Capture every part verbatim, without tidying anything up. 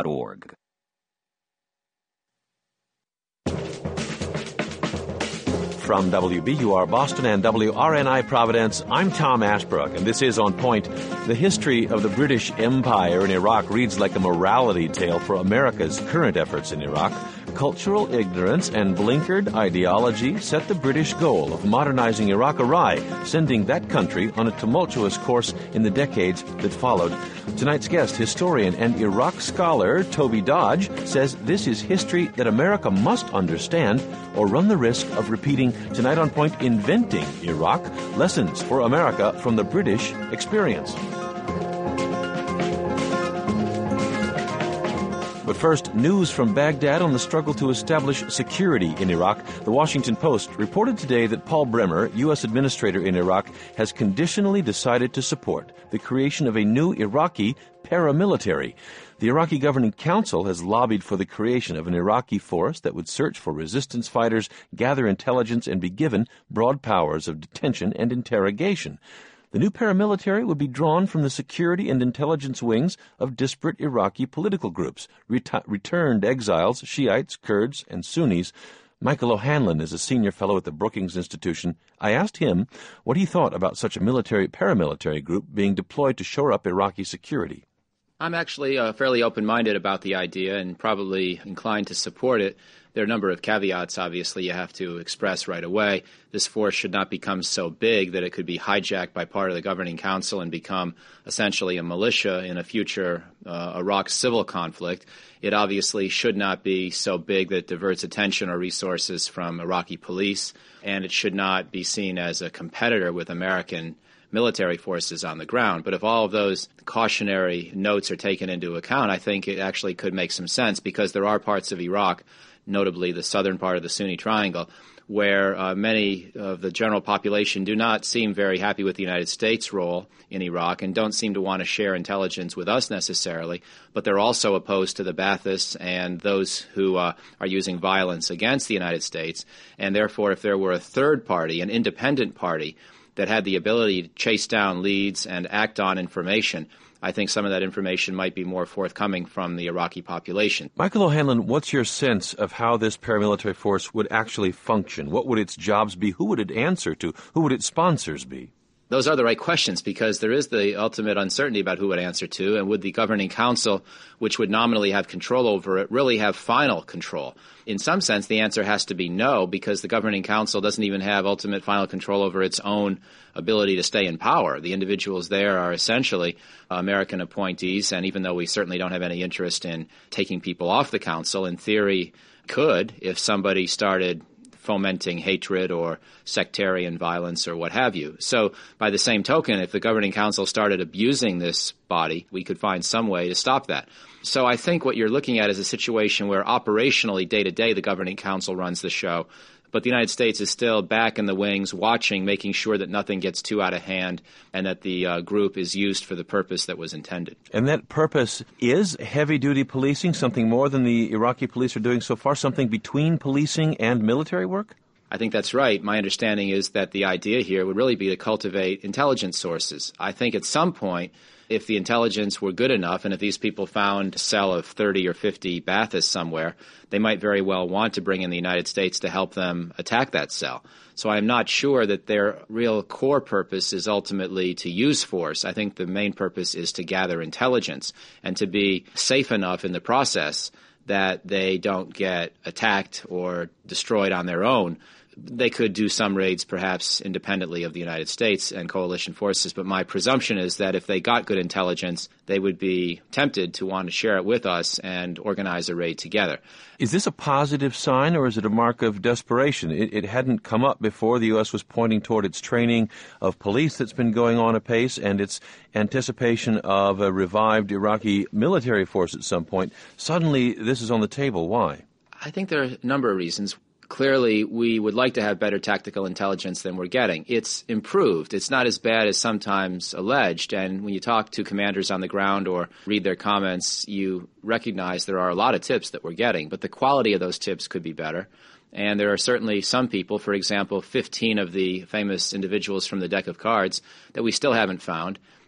org. From W B U R Boston and W R N I Providence, I'm Tom Ashbrook, and this is On Point. The history of the British Empire in Iraq reads like a morality tale for America's current efforts in Iraq. Cultural ignorance and blinkered ideology set the British goal of modernizing Iraq awry, sending that country on a tumultuous course in the decades that followed. Tonight's guest, historian and Iraq scholar Toby Dodge, says this is history that America must understand or run the risk of repeating Tonight on Point, Inventing Iraq, Lessons for America from the British Experience. But first, news from Baghdad on the struggle to establish security in Iraq. The Washington Post reported today that Paul Bremer, U S Administrator in Iraq, has conditionally decided to support the creation of a new Iraqi paramilitary. The Iraqi Governing Council has lobbied for the creation of an Iraqi force that would search for resistance fighters, gather intelligence, and be given broad powers of detention and interrogation. The new paramilitary would be drawn from the security and intelligence wings of disparate Iraqi political groups, ret- returned exiles, Shiites, Kurds, and Sunnis. Michael O'Hanlon is a senior fellow at the Brookings Institution. I asked him what he thought about such a military paramilitary group being deployed to shore up Iraqi security. I'm actually uh, fairly open-minded about the idea and probably inclined to support it. There are a number of caveats, obviously, you have to express right away. This force should not become so big that it could be hijacked by part of the governing council and become essentially a militia in a future uh, Iraq civil conflict. It obviously should not be so big that it diverts attention or resources from Iraqi police, and it should not be seen as a competitor with American military forces on the ground. But if all of those cautionary notes are taken into account, I think it actually could make some sense, because there are parts of Iraq, notably the southern part of the Sunni Triangle, where uh, many of the general population do not seem very happy with the United States' role in Iraq and don't seem to want to share intelligence with us necessarily, but they're also opposed to the Baathists and those who uh, are using violence against the United States. And therefore, if there were a third party, an independent party, that had the ability to chase down leads and act on information, I think some of that information might be more forthcoming from the Iraqi population. Michael O'Hanlon, what's your sense of how this paramilitary force would actually function? What would its jobs be? Who would it answer to? Who would its sponsors be? Those are the right questions, because there is the ultimate uncertainty about who it would answer to, and would the governing council, which would nominally have control over it, really have final control? In some sense, the answer has to be no, because the governing council doesn't even have ultimate final control over its own ability to stay in power. The individuals there are essentially American appointees, and even though we certainly don't have any interest in taking people off the council, in theory could, if somebody started fomenting hatred or sectarian violence or what have you. So by the same token, if the governing council started abusing this body, we could find some way to stop that. So I think what you're looking at is a situation where operationally, day to day, the governing council runs the show, but the United States is still back in the wings, watching, making sure that nothing gets too out of hand and that the uh, group is used for the purpose that was intended. And that purpose is heavy-duty policing, something more than the Iraqi police are doing so far, something between policing and military work? I think that's right. My understanding is that the idea here would really be to cultivate intelligence sources. I think at some point, if the intelligence were good enough, and if these people found a cell of thirty or fifty Baathists somewhere, they might very well want to bring in the United States to help them attack that cell. So I'm not sure that their real core purpose is ultimately to use force. I think the main purpose is to gather intelligence and to be safe enough in the process that they don't get attacked or destroyed on their own. They could do some raids perhaps independently of the United States and coalition forces, but my presumption is that if they got good intelligence, they would be tempted to want to share it with us and organize a raid together. Is this a positive sign, or is it a mark of desperation? It, it hadn't come up before. The U S was pointing toward its training of police that's been going on apace and its anticipation of a revived Iraqi military force at some point. Suddenly, this is on the table. Why? I think there are a number of reasons. Clearly, we would like to have better tactical intelligence than we're getting. It's improved. It's not as bad as sometimes alleged. And when you talk to commanders on the ground or read their comments, you recognize there are a lot of tips that we're getting. But the quality of those tips could be better. And there are certainly some people, for example, fifteen of the famous individuals from the deck of cards, that we still haven't found.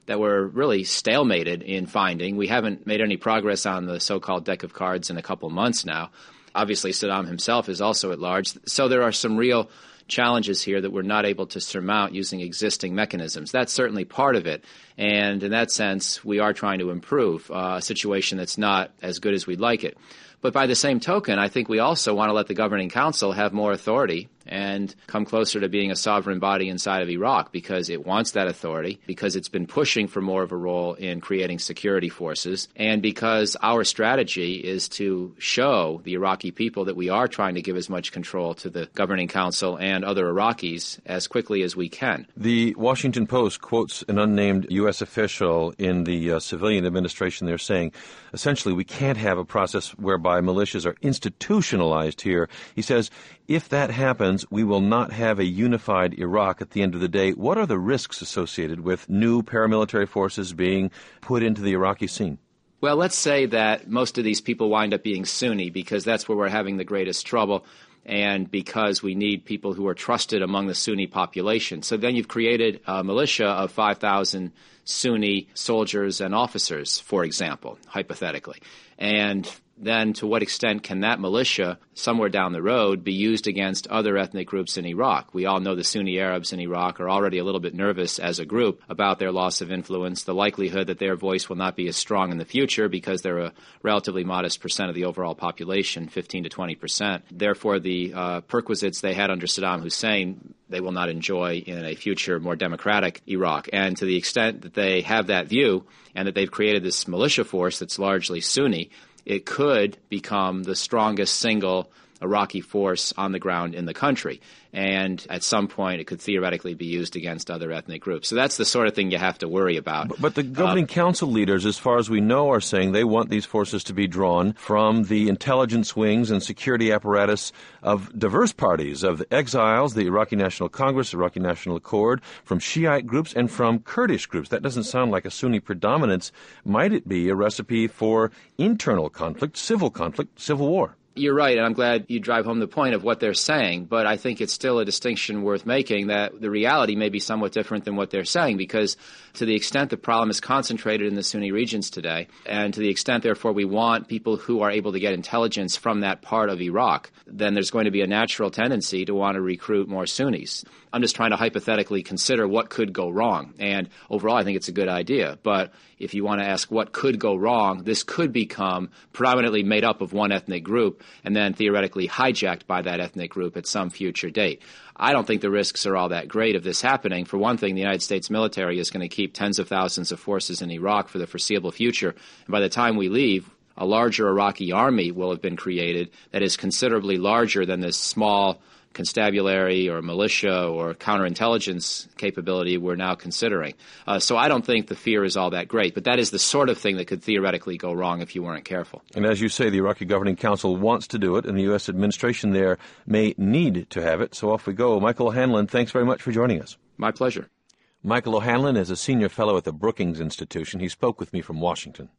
that we're really stalemated in finding. We haven't made any progress on the so-called deck of cards in a couple months now. Obviously, Saddam himself is also at large. So there are some real challenges here that we're not able to surmount using existing mechanisms. That's certainly part of it. And in that sense, we are trying to improve uh, a situation that's not as good as we'd like it. But by the same token, I think we also want to let the governing council have more authority and come closer to being a sovereign body inside of Iraq, because it wants that authority, because it's been pushing for more of a role in creating security forces, and because our strategy is to show the Iraqi people that we are trying to give as much control to the governing council and other Iraqis as quickly as we can. The Washington Post quotes an unnamed U S official in the uh, civilian administration there saying, essentially, we can't have a process whereby militias are institutionalized here. He says, if that happens, we will not have a unified Iraq at the end of the day. What are the risks associated with new paramilitary forces being put into the Iraqi scene? Well, let's say that most of these people wind up being Sunni, because that's where we're having the greatest trouble, and because we need people who are trusted among the Sunni population. So then you've created a militia of five thousand Sunni soldiers and officers, for example, hypothetically. And then to what extent can that militia, somewhere down the road, be used against other ethnic groups in Iraq? We all know the Sunni Arabs in Iraq are already a little bit nervous as a group about their loss of influence, the likelihood that their voice will not be as strong in the future because they're a relatively modest percent of the overall population, fifteen to twenty percent. Therefore, the uh, perquisites they had under Saddam Hussein, they will not enjoy in a future, more democratic Iraq. And to the extent that they have that view and that they've created this militia force that's largely Sunni, it could become the strongest single Iraqi force on the ground in the country. And at some point, it could theoretically be used against other ethnic groups. So that's the sort of thing you have to worry about. But, but the governing um, council leaders, as far as we know, are saying they want these forces to be drawn from the intelligence wings and security apparatus of diverse parties, of the exiles, the Iraqi National Congress, Iraqi National Accord, from Shiite groups and from Kurdish groups. That doesn't sound like a Sunni predominance. Might it be a recipe for internal conflict, civil conflict, civil war? You're right, and I'm glad you drive home the point of what they're saying, but I think it's still a distinction worth making that the reality may be somewhat different than what they're saying, because to the extent the problem is concentrated in the Sunni regions today, and to the extent, therefore, we want people who are able to get intelligence from that part of Iraq, then there's going to be a natural tendency to want to recruit more Sunnis. I'm just trying to hypothetically consider what could go wrong, and overall I think it's a good idea, but if you want to ask what could go wrong, this could become predominantly made up of one ethnic group and then theoretically hijacked by that ethnic group at some future date. I don't think the risks are all that great of this happening. For one thing, the United States military is going to keep tens of thousands of forces in Iraq for the foreseeable future, and by the time we leave, a larger Iraqi army will have been created that is considerably larger than this small constabulary or militia or counterintelligence capability we're now considering. Uh, so I don't think the fear is all that great, but that is the sort of thing that could theoretically go wrong if you weren't careful. And as you say, the Iraqi Governing Council wants to do it, and the U S administration there may need to have it. So off we go. Michael O'Hanlon, thanks very much for joining us. My pleasure. Michael O'Hanlon is a senior fellow at the Brookings Institution. He spoke with me from Washington.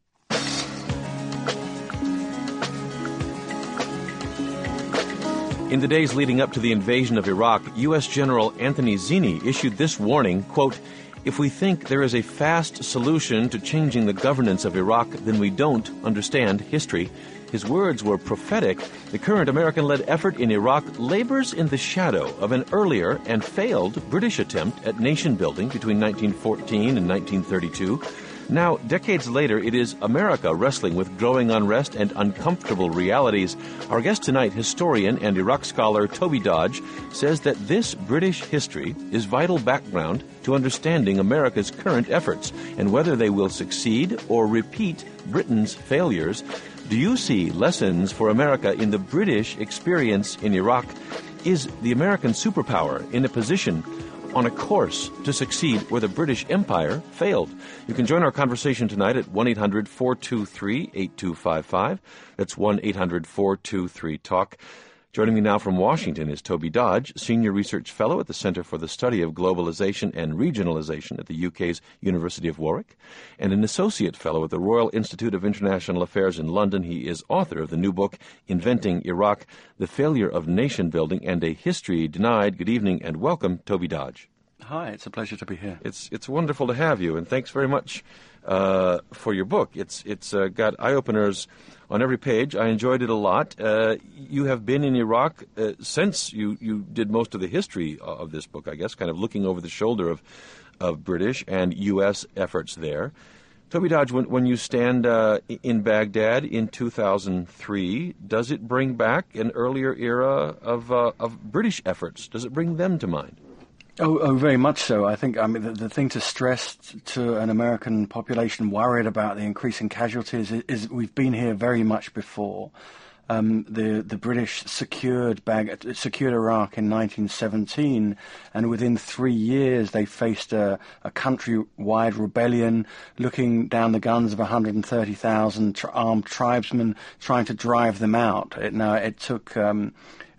In the days leading up to the invasion of Iraq, U S General Anthony Zinni issued this warning, quote, "If we think there is a fast solution to changing the governance of Iraq, then we don't understand history." His words were prophetic. The current American-led effort in Iraq labors in the shadow of an earlier and failed British attempt at nation-building between nineteen fourteen and nineteen thirty-two. Now, decades later, it is America wrestling with growing unrest and uncomfortable realities. Our guest tonight, historian and Iraq scholar Toby Dodge, says that this British history is vital background to understanding America's current efforts and whether they will succeed or repeat Britain's failures. Do you see lessons for America in the British experience in Iraq? Is the American superpower in a position on a course to succeed where the British Empire failed? You can join our conversation tonight at one eight hundred four two three eight two five five. That's one eight hundred four two three talk. Joining me now from Washington is Toby Dodge, Senior Research Fellow at the Center for the Study of Globalization and Regionalization at the U K's University of Warwick, and an Associate Fellow at the Royal Institute of International Affairs in London. He is author of the new book, Inventing Iraq, The Failure of Nation Building and a History Denied. Good evening and welcome, Toby Dodge. Hi, it's a pleasure to be here. It's it's wonderful to have you, and thanks very much uh, for your book. It's it's uh, got eye-openers on every page. I enjoyed it a lot. Uh, you have been in Iraq uh, since you, you did most of the history of this book, I guess, kind of looking over the shoulder of, of British and U S efforts there. Toby Dodge, when, when you stand uh, in Baghdad in two thousand three, does it bring back an earlier era of, uh, of British efforts? Does it bring them to mind? Oh, oh, very much so. I think I mean the, the thing to stress t- to an American population worried about the increasing casualties is, is we've been here very much before. Um, the the British secured Bag- secured Iraq in nineteen seventeen, and within three years they faced a, a country-wide rebellion, looking down the guns of one hundred thirty thousand tr- armed tribesmen, trying to drive them out. It, now it took. Um,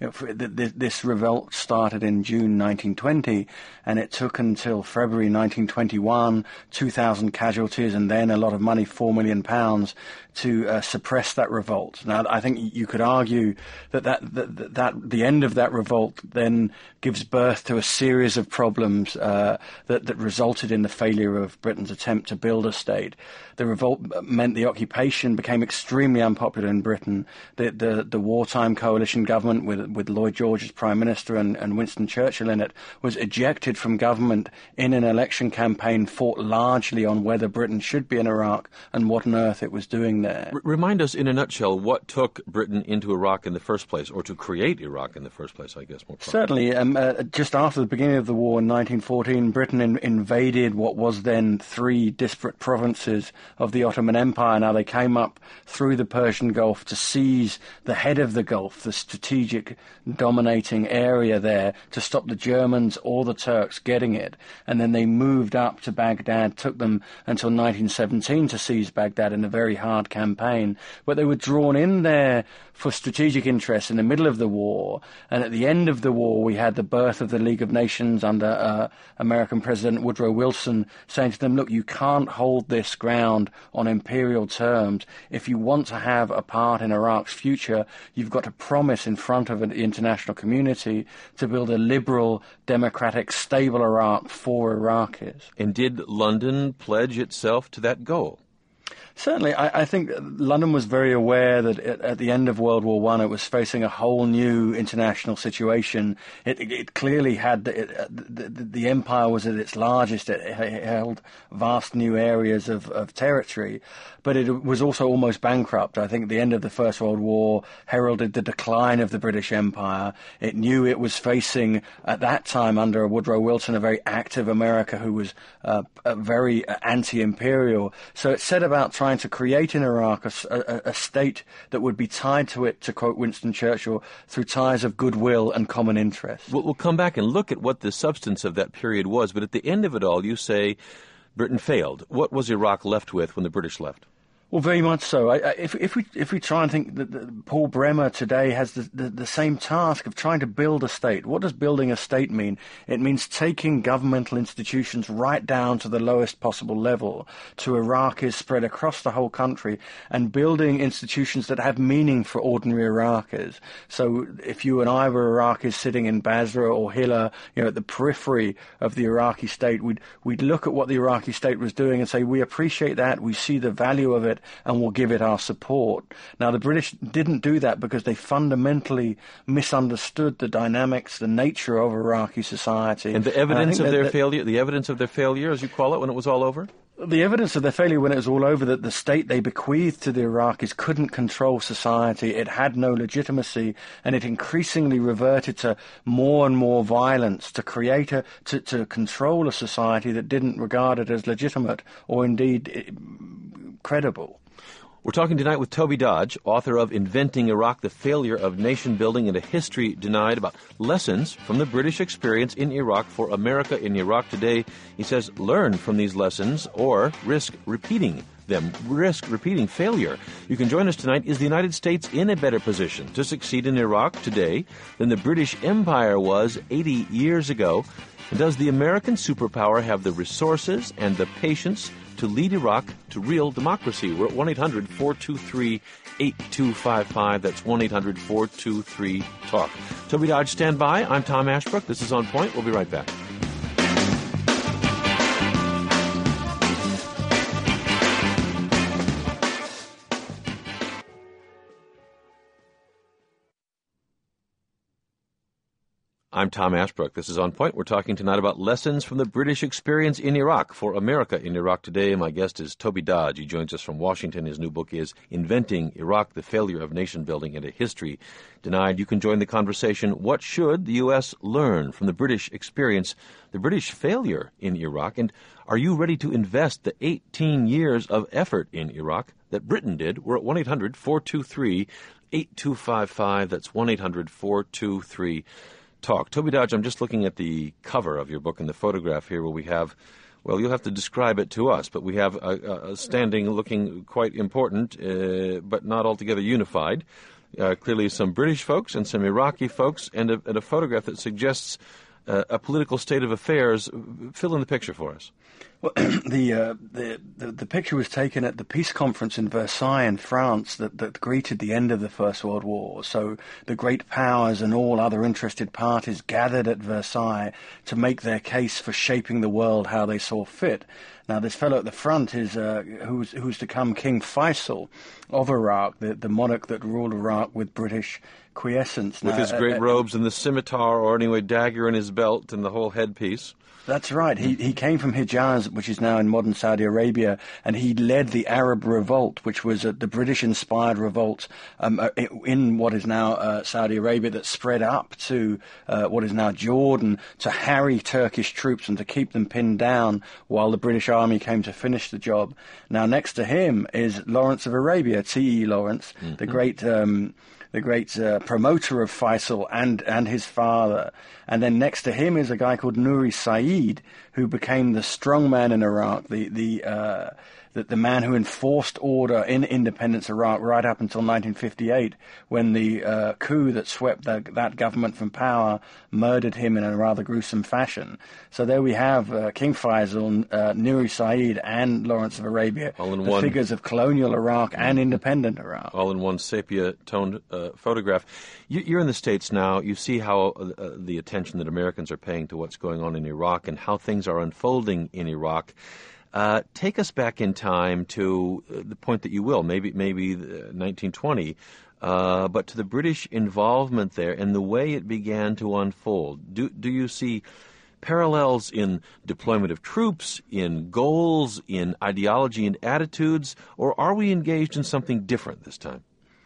This revolt started in June nineteen twenty, and it took until February nineteen twenty-one, two thousand casualties, and then a lot of money, four million pounds, to uh, suppress that revolt. Now, I think you could argue that, that, that, that the end of that revolt then gives birth to a series of problems uh, that, that resulted in the failure of Britain's attempt to build a state. The revolt meant the occupation became extremely unpopular in Britain. The, the, the wartime coalition government with, with Lloyd George as Prime Minister and, and Winston Churchill in it was ejected from government in an election campaign fought largely on whether Britain should be in Iraq and what on earth it was doing there. R- remind us in a nutshell what took Britain into Iraq in the first place, or to create Iraq in the first place, I guess. More Certainly. Um, uh, just after the beginning of the war in nineteen fourteen, Britain in- invaded what was then three disparate provinces of the Ottoman Empire. Now, they came up through the Persian Gulf to seize the head of the Gulf, the strategic dominating area there, to stop the Germans or the Turks getting it. And then they moved up to Baghdad, took them until nineteen seventeen to seize Baghdad in a very hard campaign. But they were drawn in there for strategic interests in the middle of the war. And at the end of the war, we had the birth of the League of Nations under uh, American President Woodrow Wilson saying to them, look, you can't hold this ground on imperial terms. If you want to have a part in Iraq's future, you've got to promise in front of the international community to build a liberal, democratic, stable Iraq for Iraqis. And did London pledge itself to that goal? Certainly, I, I think London was very aware that at, at the end of World War One, it was facing a whole new international situation. It, it, it clearly had it, the, the, the empire was at its largest. It, it held vast new areas of, of territory, but it was also almost bankrupt. I think the end of the First World War heralded the decline of the British Empire. It knew it was facing, at that time, under Woodrow Wilson, a very active America who was uh, very anti-imperial. So it set about trying to create in Iraq a, a, a state that would be tied to it, to quote Winston Churchill, through ties of goodwill and common interest. We'll, we'll come back and look at what the substance of that period was, but at the end of it all, you say Britain failed. What was Iraq left with when the British left? Well, very much so. I, I, if, if we if we try and think that, that Paul Bremer today has the, the, the same task of trying to build a state. What does building a state mean? It means taking governmental institutions right down to the lowest possible level, to Iraqis spread across the whole country, and building institutions that have meaning for ordinary Iraqis. So if you and I were Iraqis sitting in Basra or Hilla, you know, at the periphery of the Iraqi state, we'd we'd look at what the Iraqi state was doing and say, we appreciate that, we see the value of it, and we'll give it our support. Now, the British didn't do that because they fundamentally misunderstood the dynamics, the nature of Iraqi society. And the evidence and of that, their that, failure, the evidence of their failure, as you call it, when it was all over? The evidence of their failure when it was all over, that the state they bequeathed to the Iraqis couldn't control society, it had no legitimacy, and it increasingly reverted to more and more violence to create a, to, to control a society that didn't regard it as legitimate or indeed credible. We're talking tonight with Toby Dodge, author of Inventing Iraq, The Failure of Nation Building and a History Denied, about lessons from the British experience in Iraq for America in Iraq today. He says, learn from these lessons or risk repeating them, risk repeating failure. You can join us tonight. Is the United States in a better position to succeed in Iraq today than the British Empire was eighty years ago? And does the American superpower have the resources and the patience to lead Iraq to real democracy? We're at one eight hundred four two three eight two five five. That's one eight hundred four two three talk. Toby Dodge, stand by. I'm Tom Ashbrook. This is On Point. We'll be right back. I'm Tom Ashbrook. This is On Point. We're talking tonight about lessons from the British experience in Iraq. For America in Iraq Today, my guest is Toby Dodge. He joins us from Washington. His new book is Inventing Iraq, The Failure of Nation Building and a History Denied. You can join the conversation. What should the U S learn from the British experience, the British failure in Iraq? And are you ready to invest the eighteen years of effort in Iraq that Britain did? We're at one eight hundred four two three eight two five five. That's one eight hundred four two three Talk. Toby Dodge, I'm just looking at the cover of your book and the photograph here where we have, well, you'll have to describe it to us, but we have a, a standing looking quite important, uh, but not altogether unified. Uh, clearly some British folks and some Iraqi folks, and a, and a photograph that suggests uh, a political state of affairs. Fill in the picture for us. Well, the, uh, the the the picture was taken at the peace conference in Versailles in France that, that greeted the end of the First World War. So the great powers and all other interested parties gathered at Versailles to make their case for shaping the world how they saw fit. Now, this fellow at the front is uh, who's who's to come King Faisal of Iraq, the, the monarch that ruled Iraq with British quiescence. With now, his great uh, robes and the scimitar, or anyway, dagger in his belt and the whole headpiece. That's right. He he came from Hijaz, which is now in modern Saudi Arabia, and he led the Arab Revolt, which was uh, the British-inspired revolt um, uh, in what is now uh, Saudi Arabia that spread up to uh, what is now Jordan to harry Turkish troops and to keep them pinned down while the British army came to finish the job. Now, next to him is Lawrence of Arabia, T E Lawrence, mm-hmm. the great... Um, the great uh, promoter of Faisal and, and his father. And then next to him is a guy called Nuri Saeed, who became the strongman in Iraq, the the, uh, the the man who enforced order in independence Iraq right up until nineteen fifty-eight, when the uh, coup that swept the, that government from power murdered him in a rather gruesome fashion. So there we have uh, King Faisal, uh, Nuri Saeed, and Lawrence of Arabia, all in the one figures of colonial Iraq and independent Iraq. All in one sepia-toned uh, photograph. You, you're in the States now. You see how uh, the attention that Americans are paying to what's going on in Iraq and how things are unfolding in Iraq. Uh, take us back in time to uh, the point that you will, maybe maybe uh, nineteen twenty, uh, but to the British involvement there and the way it began to unfold. Do do you see parallels in deployment of troops, in goals, in ideology and attitudes, or are we engaged in something different this time?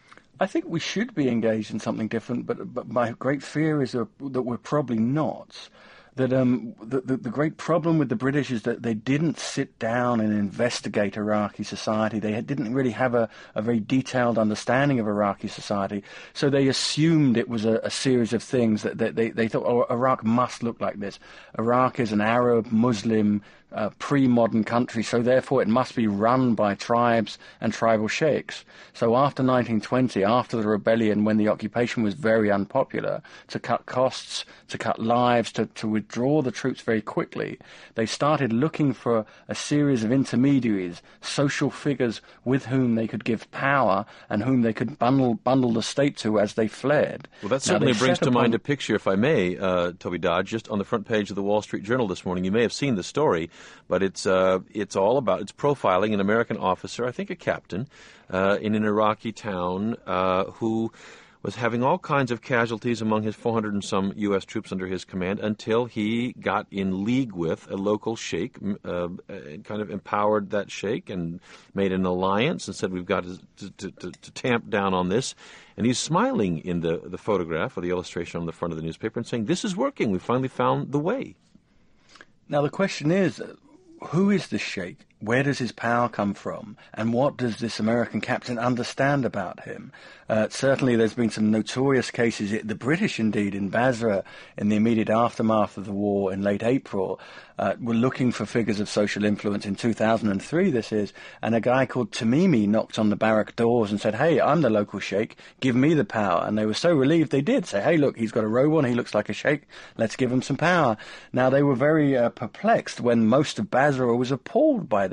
I think we should be engaged in something different, but but my great fear is that we're probably not. That um, the, the, the great problem with the British is that they didn't sit down and investigate Iraqi society. They didn't really have a, a very detailed understanding of Iraqi society. So they assumed it was a, a series of things that, that they, they thought, oh, Iraq must look like this. Iraq is an Arab, Muslim, uh, pre-modern country, so therefore it must be run by tribes and tribal sheikhs. So after nineteen twenty, after the rebellion, when the occupation was very unpopular, to cut costs, to cut lives, to, to withdraw the troops very quickly, they started looking for a series of intermediaries, social figures with whom they could give power and whom they could bundle bundle the state to as they fled. Well, that certainly brings to mind a picture, if I may, uh, Toby Dodge, just on the front page of the Wall Street Journal this morning. You may have seen the story, but it's uh, it's all about, it's profiling an American officer, I think a captain, uh, in an Iraqi town uh, who was having all kinds of casualties among his four hundred and some U S troops under his command until he got in league with a local sheikh, uh, kind of empowered that sheikh and made an alliance and said, we've got to, to, to, to tamp down on this. And he's smiling in the, the photograph or the illustration on the front of the newspaper and saying, this is working. We finally found the way. Now, the question is, who is this sheikh? Where does his power come from? And what does this American captain understand about him? Uh, certainly there's been some notorious cases, the British indeed, in Basra, in the immediate aftermath of the war in late April, uh, were looking for figures of social influence in two thousand three, this is, and a guy called Tamimi knocked on the barrack doors and said, hey, I'm the local sheikh, give me the power. And they were so relieved they did say, hey, look, he's got a robe on, he looks like a sheikh, let's give him some power. Now, they were very uh, perplexed when most of Basra was appalled by this.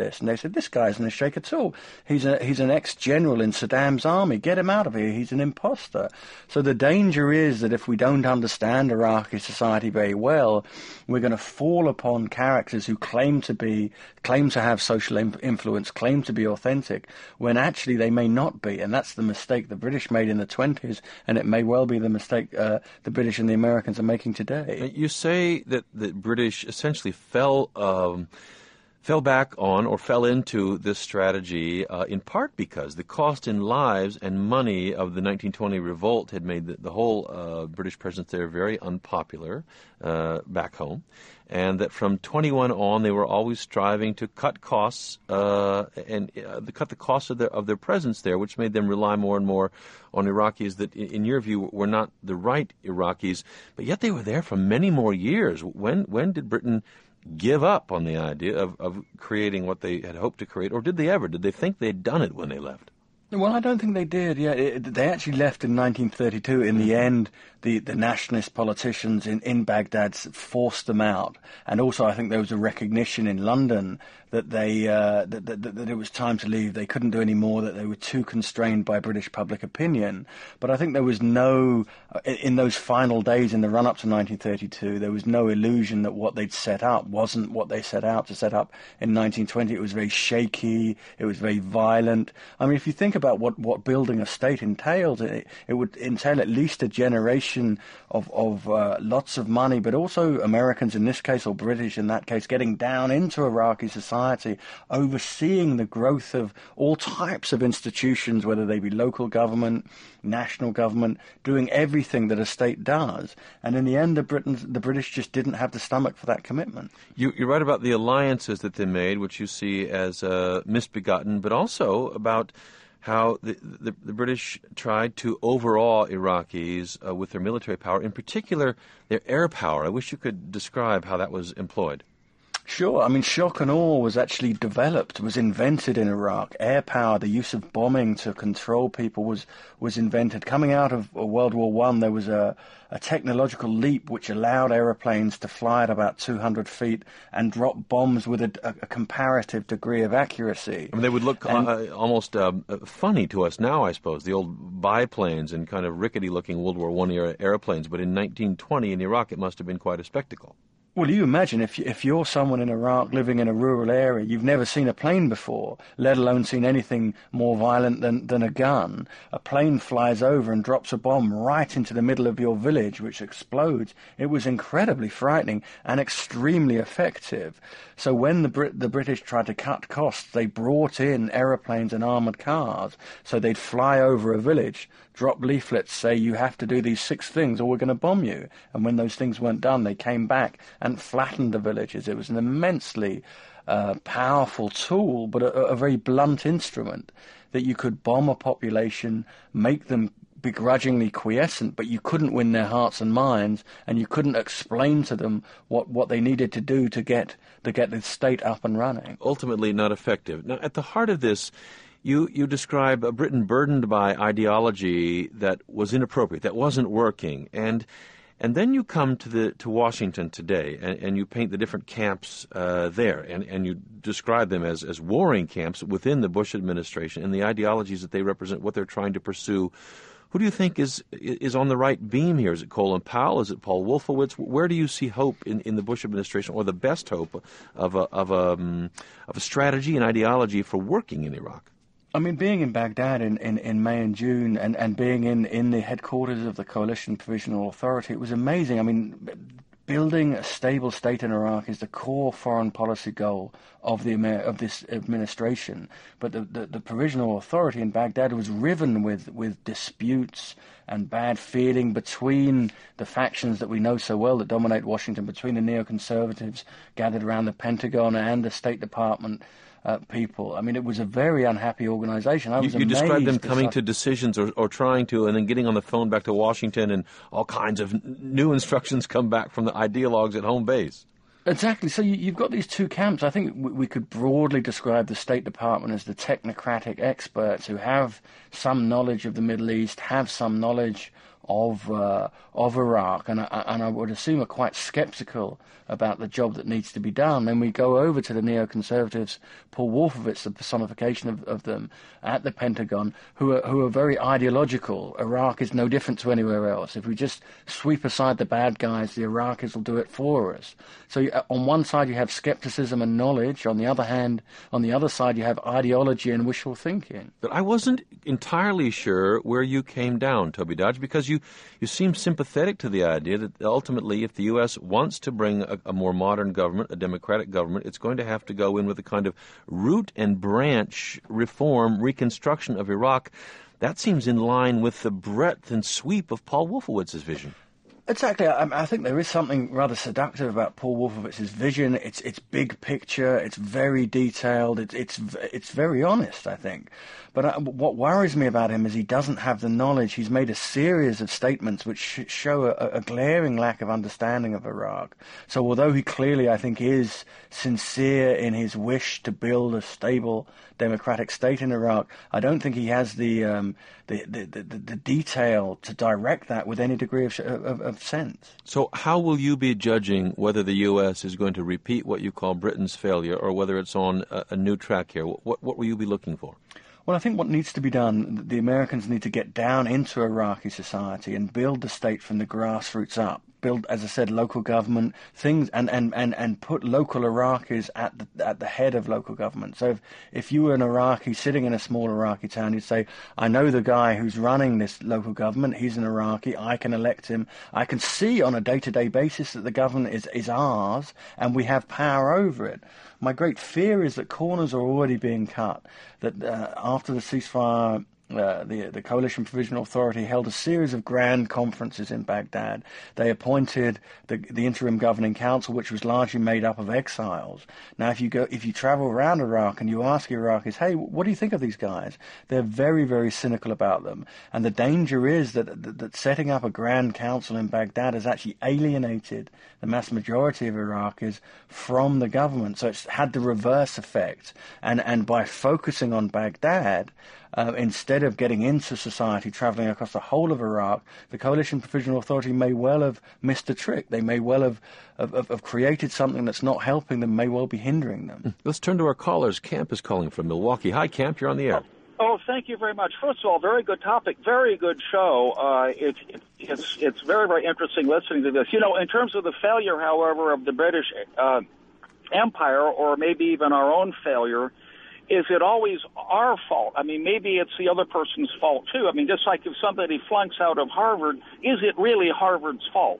this? And they said, this guy isn't a sheikh at all. He's a he's an ex-general in Saddam's army. Get him out of here. He's an imposter. So the danger is that if we don't understand Iraqi society very well, we're going to fall upon characters who claim to be, claim to have social influence, claim to be authentic, when actually they may not be. And that's the mistake the British made in the twenties, and it may well be the mistake uh, the British and the Americans are making today. You say that the British essentially fell um, fell back on or fell into this strategy uh, in part because the cost in lives and money of the nineteen twenty revolt had made the, the whole uh, British presence there very unpopular uh, back home, and that from twenty-one on they were always striving to cut costs uh, and uh, cut the cost of their of their presence there, which made them rely more and more on Iraqis that, in your view, were not the right Iraqis, but yet they were there for many more years. When when did Britain give up on the idea of, of creating what they had hoped to create, or did they ever? Did they think they'd done it when they left? Well, I don't think they did. Yeah, it, they actually left in nineteen thirty-two. In the end, the, the nationalist politicians in, in Baghdad forced them out. And also, I think there was a recognition in London that they uh, that, that, that it was time to leave. They couldn't do any more, that they were too constrained by British public opinion. But I think there was no, in those final days in the run-up to nineteen thirty-two, there was no illusion that what they'd set up wasn't what they set out to set up in nineteen twenty. It was very shaky. It was very violent. I mean, if you think about what, what building a state entails, it, it would entail at least a generation of, of uh, lots of money, but also Americans in this case, or British in that case, getting down into Iraqi society, overseeing the growth of all types of institutions, whether they be local government, national government, doing everything that a state does. And in the end, the, Britons, the British just didn't have the stomach for that commitment. You, you're right about the alliances that they made, which you see as uh, misbegotten, but also about how the, the, the British tried to overawe Iraqis uh, with their military power, in particular their air power. I wish you could describe how that was employed. Sure. I mean, shock and awe was actually developed, was invented in Iraq. Air power, the use of bombing to control people was, was invented. Coming out of World War One, there was a, a technological leap which allowed aeroplanes to fly at about two hundred feet and drop bombs with a, a, a comparative degree of accuracy. I mean, they would look and, uh, almost uh, funny to us now, I suppose, the old biplanes and kind of rickety-looking World War One era airplanes. But in nineteen twenty in Iraq, it must have been quite a spectacle. Well, you imagine if if you're someone in Iraq living in a rural area, you've never seen a plane before, let alone seen anything more violent than, than a gun. A plane flies over and drops a bomb right into the middle of your village, which explodes. It was incredibly frightening and extremely effective. So when the Brit- the British tried to cut costs, they brought in aeroplanes and armoured cars. So they'd fly over a village, drop leaflets, say you have to do these six things or we're going to bomb you. And when those things weren't done, they came back and flattened the villages. It was an immensely uh, powerful tool, but a, a very blunt instrument that you could bomb a population, make them begrudgingly quiescent, but you couldn't win their hearts and minds, and you couldn't explain to them what, what they needed to do to get to get the state up and running. Ultimately not effective. Now, at the heart of this, You you describe a Britain burdened by ideology that was inappropriate, that wasn't working, and and then you come to the to Washington today, and, and you paint the different camps uh, there, and, and you describe them as, as warring camps within the Bush administration, and the ideologies that they represent, what they're trying to pursue. Who do you think is is on the right beam here? Is it Colin Powell? Is it Paul Wolfowitz? Where do you see hope in, in the Bush administration, or the best hope of a of a um, of a strategy and ideology for working in Iraq? I mean, being in Baghdad in, in, in May and June and, and being in, in the headquarters of the Coalition Provisional Authority, it was amazing. I mean, building a stable state in Iraq is the core foreign policy goal of the of this administration. But the, the, the Provisional Authority in Baghdad was riven with, with disputes and bad feeling between the factions that we know so well that dominate Washington, between the neoconservatives gathered around the Pentagon and the State Department Uh, people. I mean, it was a very unhappy organization. I was you, you amazed. described them coming such... to decisions or, or trying to, and then getting on the phone back to Washington, and all kinds of n- new instructions come back from the ideologues at home base. Exactly. So you, you've got these two camps. I think we, we could broadly describe the State Department as the technocratic experts who have some knowledge of the Middle East, have some knowledge of uh, of Iraq, and I, and I would assume are quite sceptical about the job that needs to be done. Then we go over to the neoconservatives, Paul Wolfowitz, the personification of, of them at the Pentagon, who are who are very ideological. Iraq is no different to anywhere else. If we just sweep aside the bad guys, the Iraqis will do it for us. So you, on one side you have skepticism and knowledge. On the other hand, on the other side you have ideology and wishful thinking. But I wasn't entirely sure where you came down, Toby Dodge, because you, you seem sympathetic to the idea that ultimately if the U S wants to bring a, a more modern government, a democratic government, it's going to have to go in with a kind of root and branch reform, reconstruction of Iraq. That seems in line with the breadth and sweep of Paul Wolfowitz's vision. Exactly. I, I think there is something rather seductive about Paul Wolfowitz's vision. It's it's big picture. It's very detailed. It's it's it's very honest, I think. But I, what worries me about him is he doesn't have the knowledge. He's made a series of statements which sh- show a, a glaring lack of understanding of Iraq. So although he clearly, I think, is sincere in his wish to build a stable democratic state in Iraq, I don't think he has the um, the, the, the, the detail to direct that with any degree of, of, of sense. So how will you be judging whether the U S is going to repeat what you call Britain's failure or whether it's on a, a new track here? What, what will you be looking for? Well, I think what needs to be done, the Americans need to get down into Iraqi society and build the state from the grassroots up. Build, as I said, local government things, and, and, and, and put local Iraqis at the at the head of local government. So if, if you were an Iraqi sitting in a small Iraqi town, you'd say, I know the guy who's running this local government, he's an Iraqi, I can elect him, I can see on a day-to-day basis that the government is, is ours and we have power over it. My great fear is that corners are already being cut, that uh, after the ceasefire, Uh, the the Coalition Provisional Authority held a series of grand conferences in Baghdad. They appointed the the interim governing council, which was largely made up of exiles. Now, if you go if you travel around Iraq and you ask Iraqis, hey, what do you think of these guys? They're very, very cynical about them. And the danger is that that, that setting up a grand council in Baghdad has actually alienated the mass majority of Iraqis from the government. So it's had the reverse effect. And and by focusing on Baghdad, Uh, instead of getting into society, traveling across the whole of Iraq, the Coalition Provisional Authority may well have missed a trick. They may well have, have, have created something that's not helping them, may well be hindering them. Let's turn to our callers. Camp is calling from Milwaukee. Hi, Camp. You're on the air. Oh, thank you very much. First of all, very good topic, very good show. Uh, it, it, it's it's very, very interesting listening to this. You know, in terms of the failure, however, of the British uh, Empire, or maybe even our own failure, is it always our fault? I mean, maybe it's the other person's fault, too. I mean, just like if somebody flunks out of Harvard, is it really Harvard's fault?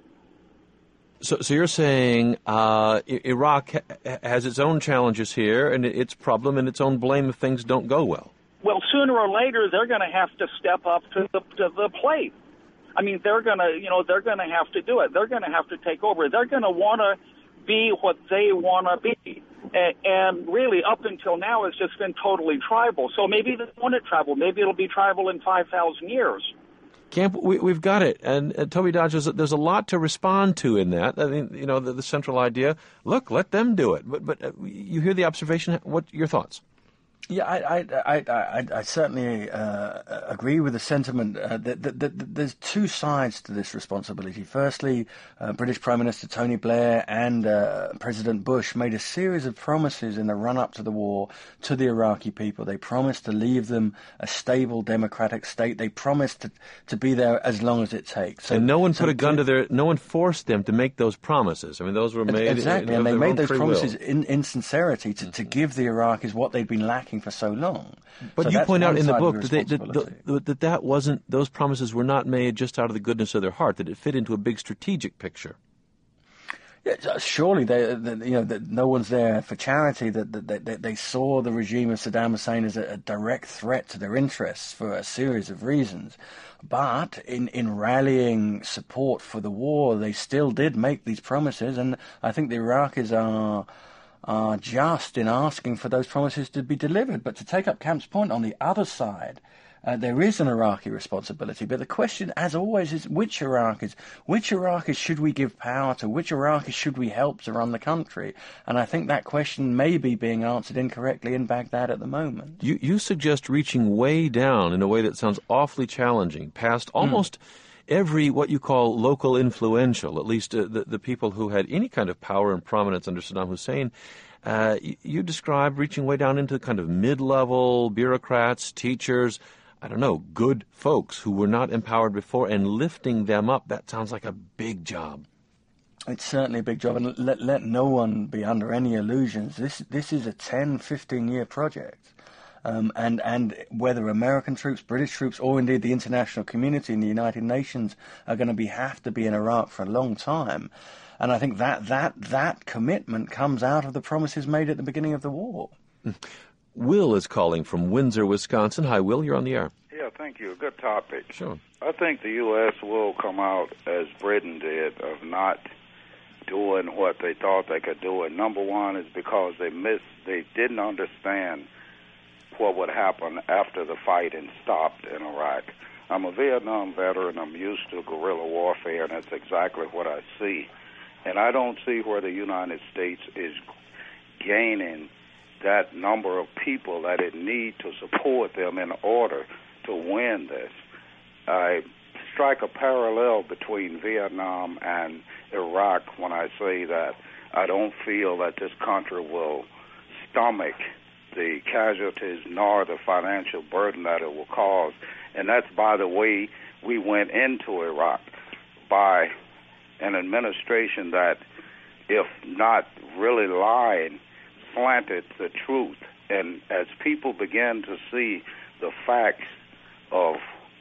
So, so you're saying uh, Iraq ha- has its own challenges here and its problem and its own blame if things don't go well? Well, sooner or later, they're going to have to step up to the, to the plate. I mean, they're going to, you know, they're going to have to do it. They're going to have to take over. They're going to want to be what they want to be. And really, up until now, it's just been totally tribal. So maybe they want it tribal. Maybe it'll be tribal in five thousand years. Camp, we, we've got it. And uh, Toby Dodge, there's a, there's a lot to respond to in that. I mean, you know, the, the central idea, look, let them do it. But, but uh, you hear the observation. What are your thoughts? Yeah, I, I, I, I, I certainly uh, agree with the sentiment uh, that, that, that, that there's two sides to this responsibility. Firstly, uh, British Prime Minister Tony Blair and uh, President Bush made a series of promises in the run-up to the war to the Iraqi people. They promised to leave them a stable democratic state. They promised to, to be there as long as it takes. So, and no one so put a gun to their, no one forced them to make those promises. I mean, those were made exactly, in, and they made those promises will. in, in sincerity to, mm-hmm. to give the Iraqis what they'd been lacking for so long. But so you point out in the book the that, they, that, that, that that wasn't, those promises were not made just out of the goodness of their heart, that it fit into a big strategic picture. Yeah, surely they, they, you know, that no one's there for charity. That, that, that they saw the regime of Saddam Hussein as a, a direct threat to their interests for a series of reasons. But in, in rallying support for the war, they still did make these promises, and I think the Iraqis are are just in asking for those promises to be delivered. But to take up Camp's point, on the other side, uh, there is an Iraqi responsibility. But the question, as always, is which Iraqis? Which Iraqis should we give power to? Which Iraqis should we help to run the country? And I think that question may be being answered incorrectly in Baghdad at the moment. You, you suggest reaching way down in a way that sounds awfully challenging, past almost... Mm. every, what you call local influential, at least uh, the, the people who had any kind of power and prominence under Saddam Hussein, uh, you, you describe reaching way down into kind of mid-level bureaucrats, teachers, I don't know, good folks who were not empowered before, and lifting them up. That sounds like a big job. It's certainly a big job, and let, let no one be under any illusions. This this is a ten, fifteen-year project. Um, and, and whether American troops, British troops, or indeed the international community and the United Nations are going to be have to be in Iraq for a long time. And I think that, that, that commitment comes out of the promises made at the beginning of the war. Will is calling from Windsor, Wisconsin. Hi, Will, you're on the air. Yeah, thank you. Good topic. Sure. I think the U S will come out as Britain did of not doing what they thought they could do. And number one is because they missed, they didn't understand what would happen after the fighting stopped in Iraq. I'm a Vietnam veteran. I'm used to guerrilla warfare, and that's exactly what I see. And I don't see where the United States is gaining that number of people that it need to support them in order to win this. I strike a parallel between Vietnam and Iraq when I say that I don't feel that this country will stomach the casualties nor the financial burden that it will cause. And that's, by the way, we went into Iraq by an administration that, if not really lying, slanted the truth. And as people began to see the facts of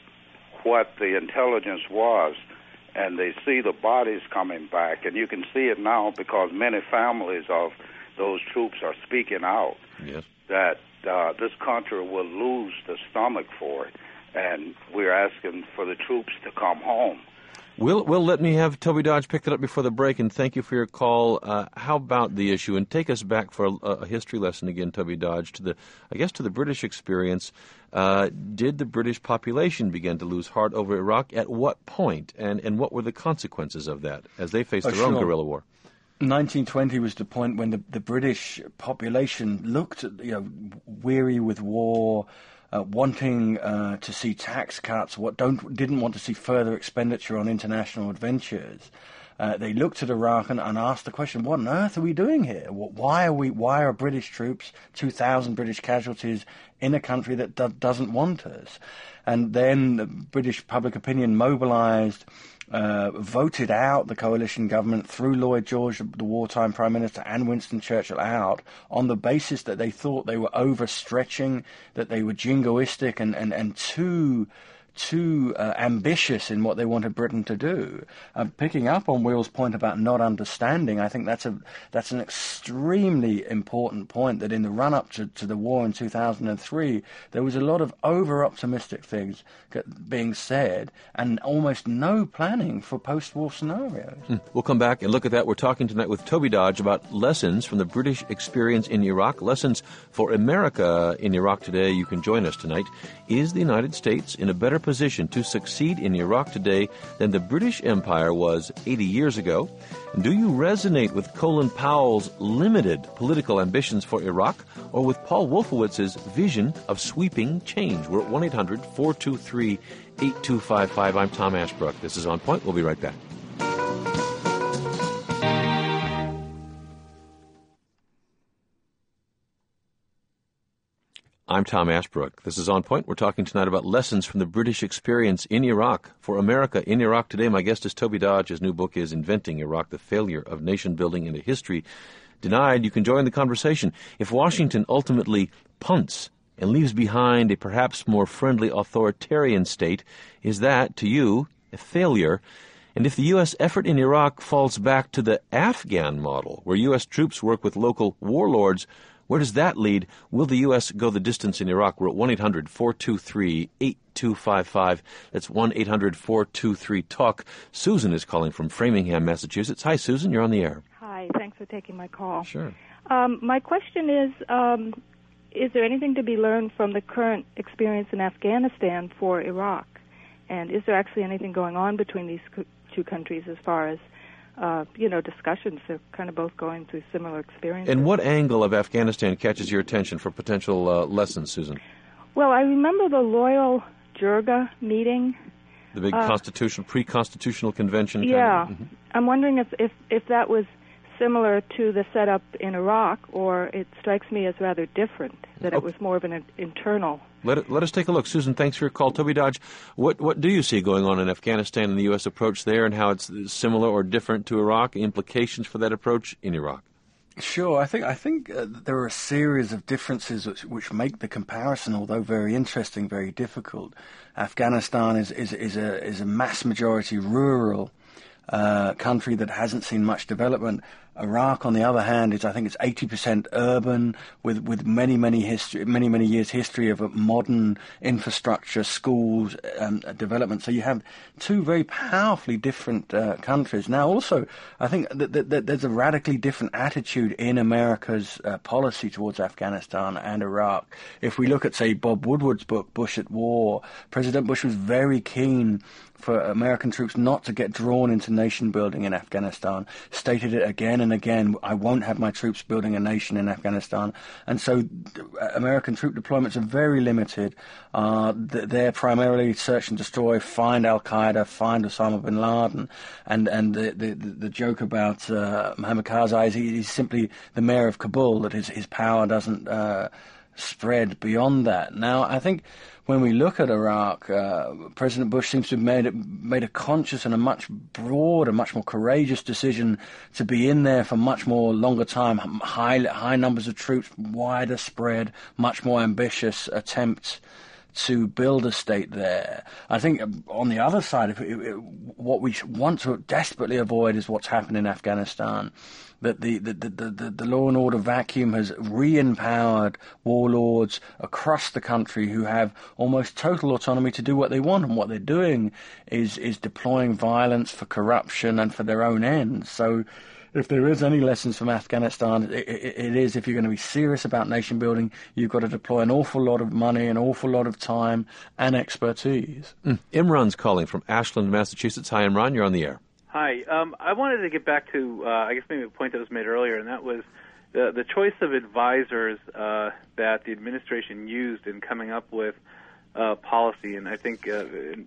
what the intelligence was, and they see the bodies coming back, and you can see it now because many families of those troops are speaking out, yes, that uh, this country will lose the stomach for it, and we're asking for the troops to come home. Will, Will, let me have Toby Dodge pick that up before the break, and thank you for your call. Uh, how about the issue? And take us back for a, a history lesson again, Toby Dodge, to the, I guess, to the British experience. Uh, did the British population begin to lose heart over Iraq? At what point? And, and what were the consequences of that as they faced oh, their sure. own guerrilla war? nineteen twenty was the point when the, the British population looked, at, you know, weary with war, Uh, wanting uh, to see tax cuts, what don't didn't want to see further expenditure on international adventures. Uh, they looked at Iraq and, and asked the question: what on earth are we doing here? Why are we? Why are British troops, two thousand British casualties, in a country that do- doesn't want us? And then the British public opinion mobilized, uh, voted out the coalition government, threw Lloyd George, the wartime prime minister, and Winston Churchill out on the basis that they thought they were overstretching, that they were jingoistic and, and, and too too uh, ambitious in what they wanted Britain to do. Uh, picking up on Will's point about not understanding, I think that's a that's an extremely important point, that in the run-up to, to the war in two thousand three, there was a lot of over-optimistic things being said and almost no planning for post-war scenarios. Mm. We'll come back and look at that. We're talking tonight with Toby Dodge about lessons from the British experience in Iraq, lessons for America in Iraq today. You can join us tonight. Is the United States in a better position to succeed in Iraq today than the British Empire was eighty years ago? And do you resonate with Colin Powell's limited political ambitions for Iraq, or with Paul Wolfowitz's vision of sweeping change? We're at one eight hundred four two three eight two five five. I'm Tom Ashbrook. This is On Point. We'll be right back. I'm Tom Ashbrook. This is On Point. We're talking tonight about lessons from the British experience in Iraq. For America in Iraq today, my guest is Toby Dodge. His new book is Inventing Iraq, The Failure of Nation Building into History Denied. You can join the conversation. If Washington ultimately punts and leaves behind a perhaps more friendly authoritarian state, is that, to you, a failure? And if the U S effort in Iraq falls back to the Afghan model, where U S troops work with local warlords, where does that lead? Will the U S go the distance in Iraq? We're at one eight hundred four two three eight two five five. That's one eight hundred four two three talk. Susan is calling from Framingham, Massachusetts. Hi, Susan. You're on the air. Hi. Thanks for taking my call. Sure. Um, my question is, um, is there anything to be learned from the current experience in Afghanistan for Iraq? And is there actually anything going on between these two countries as far as Uh, you know, discussions? They're kind of both going through similar experiences. And what angle of Afghanistan catches your attention for potential uh, lessons, Susan? Well, I remember the Loyal Jirga meeting The big uh, constitutional, pre-constitutional convention. Yeah. Kind of, mm-hmm. I'm wondering if, if, if that was similar to the setup in Iraq, or it strikes me as rather different, that oh. it was more of an internal. Let it, let us take a look. Susan, thanks for your call. Toby Dodge, what what do you see going on in Afghanistan and the U S approach there, and how it's similar or different to Iraq, implications for that approach in Iraq? Sure. I think I think uh, there are a series of differences which, which make the comparison, although very interesting, very difficult. Afghanistan is is, is a is a mass majority rural uh, country that hasn't seen much development. Iraq, on the other hand, is I think it's eighty percent urban, with with many many history, many many years history of modern infrastructure, schools, um, development. So you have two very powerfully different uh, countries. Now, also, I think that, that, that there's a radically different attitude in America's uh, policy towards Afghanistan and Iraq. If we look at, say, Bob Woodward's book, Bush at War, President Bush was very keen for American troops not to get drawn into nation building in Afghanistan, stated it again and again, I won't have my troops building a nation in Afghanistan. And so uh, American troop deployments are very limited. Uh, they're primarily search and destroy, find al-Qaeda, find Osama bin Laden. And, and the, the, the joke about uh, Mohammed Karzai is he, he's simply the mayor of Kabul, that his, his power doesn't uh, spread beyond that. Now, I think when we look at Iraq, uh, President Bush seems to have made, made a conscious and a much broader, much more courageous decision to be in there for much more longer time, high, high numbers of troops, wider spread, much more ambitious attempts to build a state there. I think on the other side, if it, it, what we want to desperately avoid is what's happened in Afghanistan. That the, the, the, the, the law and order vacuum has re-empowered warlords across the country who have almost total autonomy to do what they want, and what they're doing is, is deploying violence for corruption and for their own ends. So if there is any lessons from Afghanistan, it, it, it is if you're going to be serious about nation building, you've got to deploy an awful lot of money, an awful lot of time and expertise. Mm. Imran's calling from Ashland, Massachusetts. Hi, Imran, you're on the air. Hi. Um, I wanted to get back to, uh, I guess maybe a point that was made earlier, and that was the, the choice of advisors uh, that the administration used in coming up with uh, policy. And I think uh,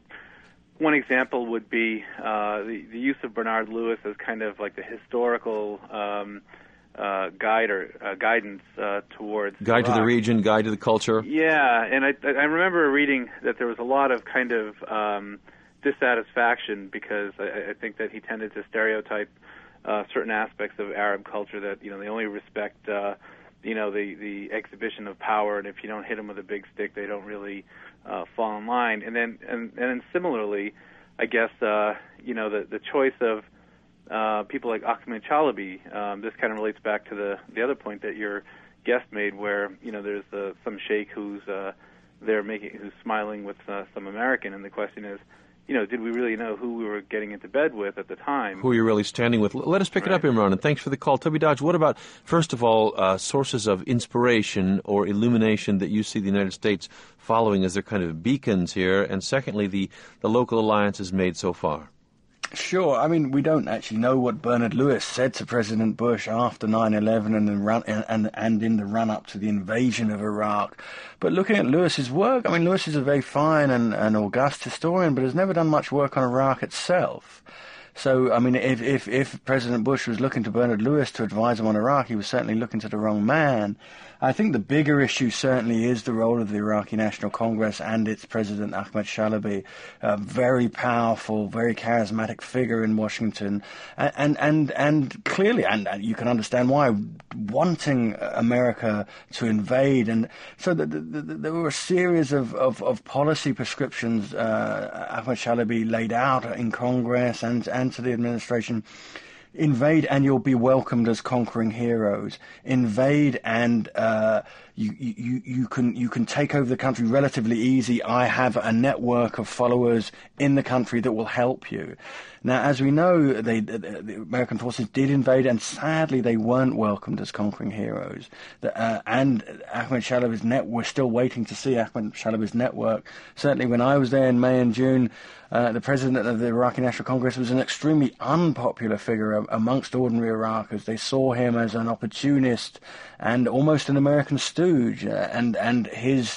one example would be uh, the, the use of Bernard Lewis as kind of like the historical um, uh, guide or uh, guidance uh, towards Guide Iraq. to the region, guide to the culture. Yeah, and I, I remember reading that there was a lot of kind of Um, dissatisfaction because I, I think that he tended to stereotype uh, certain aspects of Arab culture, that you know they only respect uh, you know the the exhibition of power, and if you don't hit them with a big stick, they don't really uh, fall in line. And then and, and then similarly, I guess uh, you know the the choice of uh, people like Ahmed Chalabi. Um, this kind of relates back to the the other point that your guest made, where you know there's uh, some sheikh who's uh, there making who's smiling with uh, some American, and the question is, you know, did we really know who we were getting into bed with at the time? Who you're really standing with. Let us pick right. it up, Imran, and thanks for the call. Toby Dodge, what about, first of all, uh, sources of inspiration or illumination that you see the United States following as their kind of beacons here, and secondly, the, the local alliances made so far? Sure. I mean, we don't actually know what Bernard Lewis said to President Bush after nine eleven and, the run, and, and in the run-up to the invasion of Iraq. But looking at Lewis's work, I mean, Lewis is a very fine and, and august historian, but has never done much work on Iraq itself. So, I mean, if, if, if President Bush was looking to Bernard Lewis to advise him on Iraq, he was certainly looking to the wrong man. I think the bigger issue certainly is the role of the Iraqi National Congress and its president, Ahmed Chalabi, a very powerful, very charismatic figure in Washington, and and and, and clearly, and, and you can understand why, wanting America to invade. And so the, the, the, there were a series of, of, of policy prescriptions uh, Ahmed Chalabi laid out in Congress and, and to the administration. Invade and you'll be welcomed as conquering heroes. Invade and uh, you, you you can you can take over the country relatively easy. I have a network of followers in the country that will help you. Now, as we know, they, the American forces did invade, and sadly, they weren't welcomed as conquering heroes. The, uh, and Ahmed Chalabi's net, we're still waiting to see Ahmed Chalabi's network. Certainly, when I was there in May and June, uh, the president of the Iraqi National Congress was an extremely unpopular figure amongst ordinary Iraqis. They saw him as an opportunist and almost an American stooge, uh, and and his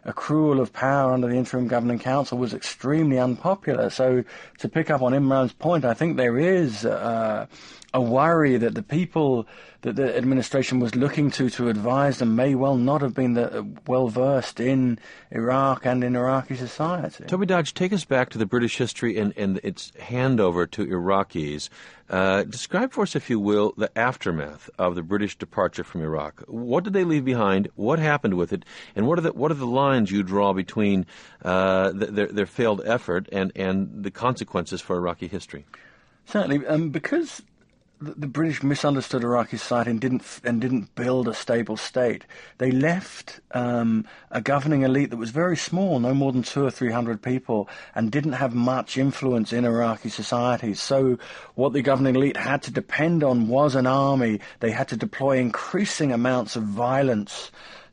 accrual of power under the Interim Governing Council was extremely unpopular. So to pick up on Imran's point, I think there is uh, a worry that the people that the administration was looking to to advise them may well not have been the, uh, well versed in Iraq and in Iraqi society. Toby Dodge, take us back to the British history and, and its handover to Iraqis. Uh, describe for us, if you will, the aftermath of the British departure from Iraq. What did they leave behind? What happened with it? And what are the what are the lines you draw between uh, the, their, their failed effort and, and the consequences for Iraqi history? Certainly, um, because the British misunderstood Iraqi society and didn't and didn't build a stable state. They left um, a governing elite that was very small, no more than two or three hundred people, and didn't have much influence in Iraqi society. So what the governing elite had to depend on was an army. They had to deploy increasing amounts of violence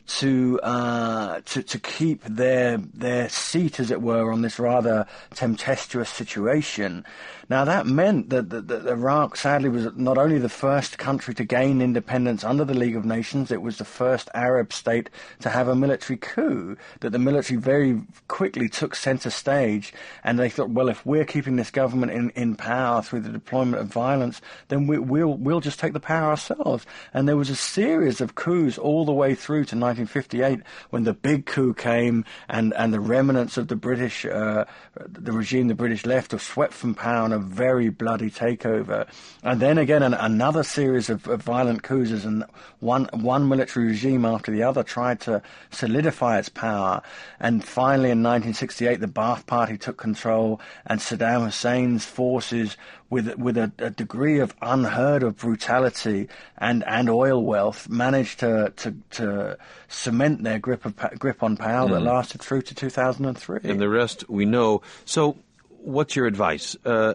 to uh, to to keep their their seat, as it were, on this rather tempestuous situation. Now that meant that, that, that Iraq, sadly, was not only the first country to gain independence under the League of Nations, it was the first Arab state to have a military coup, that the military very quickly took center stage, and they thought, well, if we're keeping this government in, in power through the deployment of violence, then we, we'll we'll just take the power ourselves. And there was a series of coups all the way through to nineteen fifty-eight, when the big coup came, and, and the remnants of the British, uh, the regime the British left, were swept from power in a very bloody takeover. And then again, an, another series of, of violent coups, and one one military regime after the other tried to solidify its power. And finally, in nineteen sixty-eight, the Ba'ath Party took control, and Saddam Hussein's forces, with with a, a degree of unheard of brutality and, and oil wealth, managed to, to to cement their grip of grip on power mm. that lasted through to two thousand three. And the rest we know. So, what's your advice? Uh,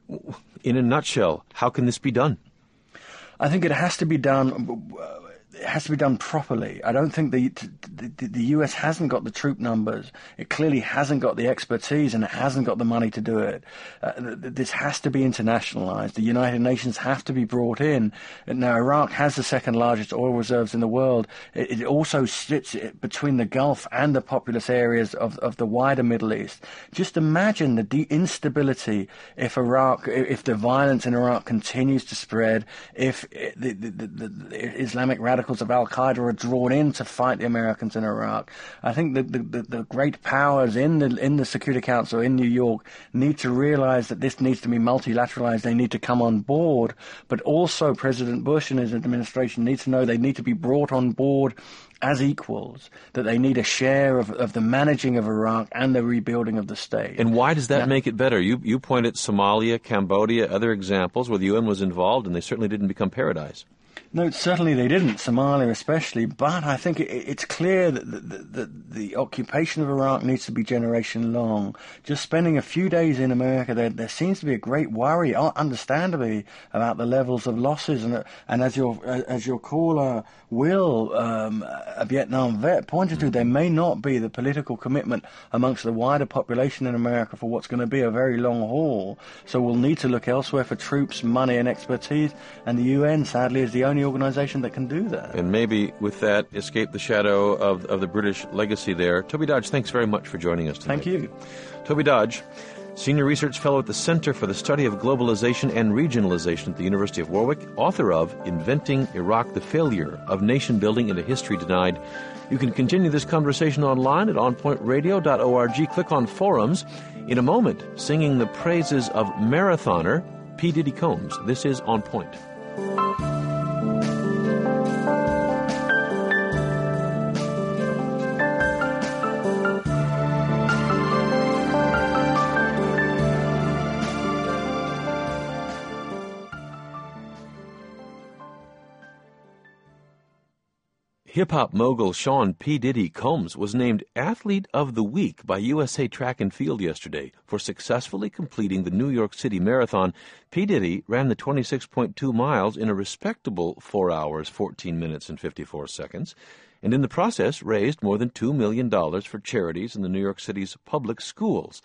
in a nutshell, how can this be done? I think it has to be done. Uh, It has to be done properly. I don't think the, the the U S hasn't got the troop numbers. It clearly hasn't got the expertise, and it hasn't got the money to do it. Uh, this has to be internationalized. The United Nations have to be brought in. Now, Iraq has the second largest oil reserves in the world. It, it also sits between the Gulf and the populous areas of, of the wider Middle East. Just imagine the de- instability if Iraq, if the violence in Iraq continues to spread, if the, the, the, the Islamic radicals of Al-Qaeda are drawn in to fight the Americans in Iraq. I think that the, the, the great powers in the in the Security Council in New York need to realize that this needs to be multilateralized. They need to come on board, but also President Bush and his administration need to know they need to be brought on board as equals, that they need a share of, of the managing of Iraq and the rebuilding of the state. And why does that now, make it better? You you point at Somalia, Cambodia, other examples where the U N was involved, and they certainly didn't become paradise. No, certainly they didn't, Somalia especially, but I think it, it's clear that the, the, the occupation of Iraq needs to be generation long. Just spending a few days in America, there, there seems to be a great worry, understandably, about the levels of losses. And, and as your as your caller, Will, um, a Vietnam vet, pointed to, there may not be the political commitment amongst the wider population in America for what's going to be a very long haul. So we'll need to look elsewhere for troops, money, and expertise, and the U N, sadly, is the only organization that can do that. And maybe with that, escape the shadow of, of the British legacy there. Toby Dodge, thanks very much for joining us tonight. Thank you. Toby Dodge, Senior Research Fellow at the Center for the Study of Globalization and Regionalization at the University of Warwick, author of Inventing Iraq, the Failure of Nation Building and a History Denied. You can continue this conversation online at on point radio dot org. Click on Forums. In a moment, singing the praises of marathoner P. Diddy Combs. This is On Point. Hip-hop mogul Sean P. Diddy Combs was named Athlete of the Week by U S A Track and Field yesterday for successfully completing the New York City Marathon. P. Diddy ran the twenty-six point two miles in a respectable four hours, fourteen minutes, and fifty-four seconds, and in the process raised more than two million dollars for charities in the New York City's public schools.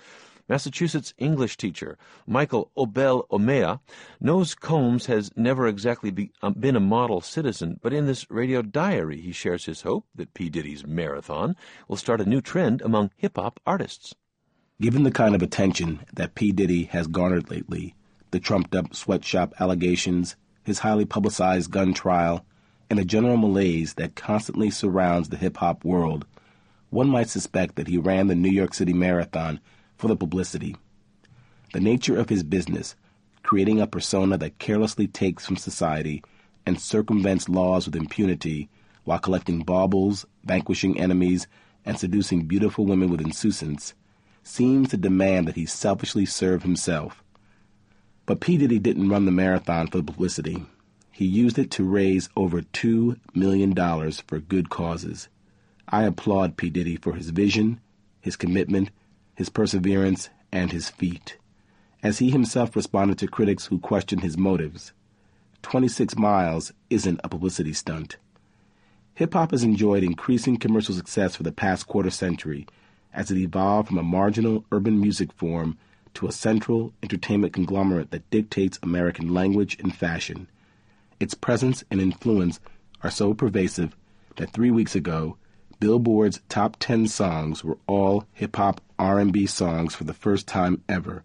Massachusetts English teacher Michael Obel Omea knows Combs has never exactly be, um, been a model citizen, but in this radio diary he shares his hope that P. Diddy's marathon will start a new trend among hip-hop artists. Given the kind of attention that P. Diddy has garnered lately, the trumped-up sweatshop allegations, his highly publicized gun trial, and the general malaise that constantly surrounds the hip-hop world, one might suspect that he ran the New York City Marathon for the publicity. The nature of his business, creating a persona that carelessly takes from society and circumvents laws with impunity while collecting baubles, vanquishing enemies, and seducing beautiful women with insouciance, seems to demand that he selfishly serve himself. But P. Diddy didn't run the marathon for the publicity. He used it to raise over two million dollars for good causes. I applaud P. Diddy for his vision, his commitment, his perseverance, and his feat. As he himself responded to critics who questioned his motives, twenty-six miles isn't a publicity stunt. Hip-hop has enjoyed increasing commercial success for the past quarter century as it evolved from a marginal urban music form to a central entertainment conglomerate that dictates American language and fashion. Its presence and influence are so pervasive that three weeks ago, Billboard's top ten songs were all hip-hop R and B songs for the first time ever.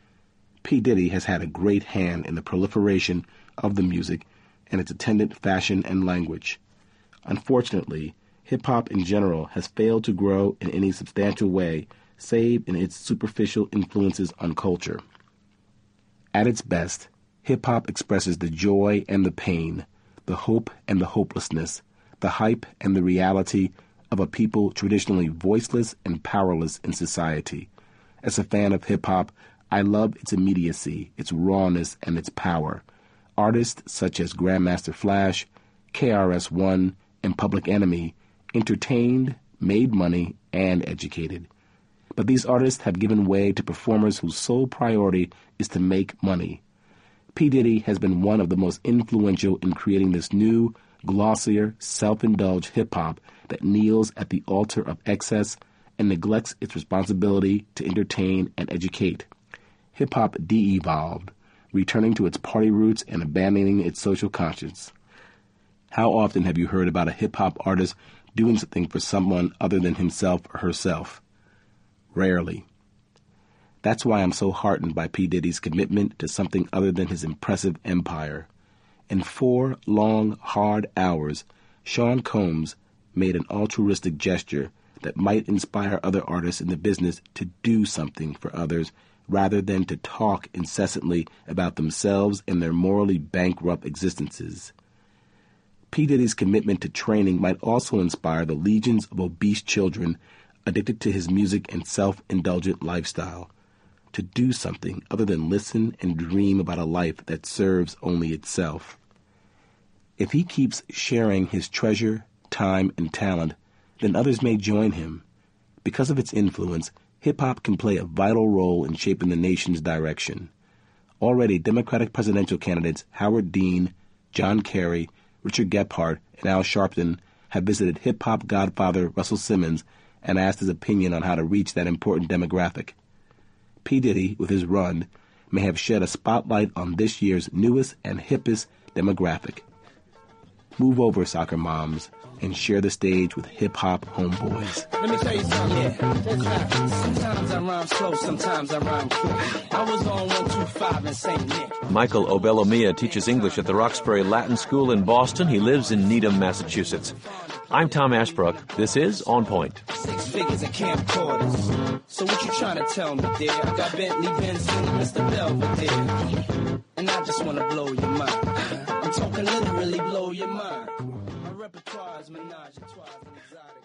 P. Diddy has had a great hand in the proliferation of the music and its attendant fashion and language. Unfortunately, hip-hop in general has failed to grow in any substantial way, save in its superficial influences on culture. At its best, hip-hop expresses the joy and the pain, the hope and the hopelessness, the hype and the reality of a people traditionally voiceless and powerless in society. As a fan of hip-hop, I love its immediacy, its rawness, and its power. Artists such as Grandmaster Flash, K R S One, and Public Enemy entertained, made money, and educated. But these artists have given way to performers whose sole priority is to make money. P. Diddy has been one of the most influential in creating this new, glossier, self-indulged hip-hop that kneels at the altar of excess and neglects its responsibility to entertain and educate. Hip-hop de-evolved, returning to its party roots and abandoning its social conscience. How often have you heard about a hip-hop artist doing something for someone other than himself or herself? Rarely. That's why I'm so heartened by P. Diddy's commitment to something other than his impressive empire. In four long, hard hours, Sean Combs made an altruistic gesture that might inspire other artists in the business to do something for others rather than to talk incessantly about themselves and their morally bankrupt existences. P. Diddy's commitment to training might also inspire the legions of obese children addicted to his music and self-indulgent lifestyle to do something other than listen and dream about a life that serves only itself. If he keeps sharing his treasure, time, and talent, then others may join him. Because of its influence, hip-hop can play a vital role in shaping the nation's direction. Already, Democratic presidential candidates Howard Dean, John Kerry, Richard Gephardt, and Al Sharpton have visited hip-hop godfather Russell Simmons and asked his opinion on how to reach that important demographic. P. Diddy, with his run, may have shed a spotlight on this year's newest and hippest demographic. Move over, soccer moms, and share the stage with hip-hop homeboys. Let me tell you something, yeah. Sometimes I rhyme slow, sometimes I rhyme quick. I was on one two five in Saint Nick. Michael Obel Omea teaches English at the Roxbury Latin School in Boston. He lives in Needham, Massachusetts. I'm Tom Ashbrook. This is On Point. Six figures and camcorders. So what you trying to tell me, dear? I got Bentley, Benson, and Mister Belvedere. And I just want to blow your mind. I'm talking literally blow your mind. My repertoire is menage a trois and exotic.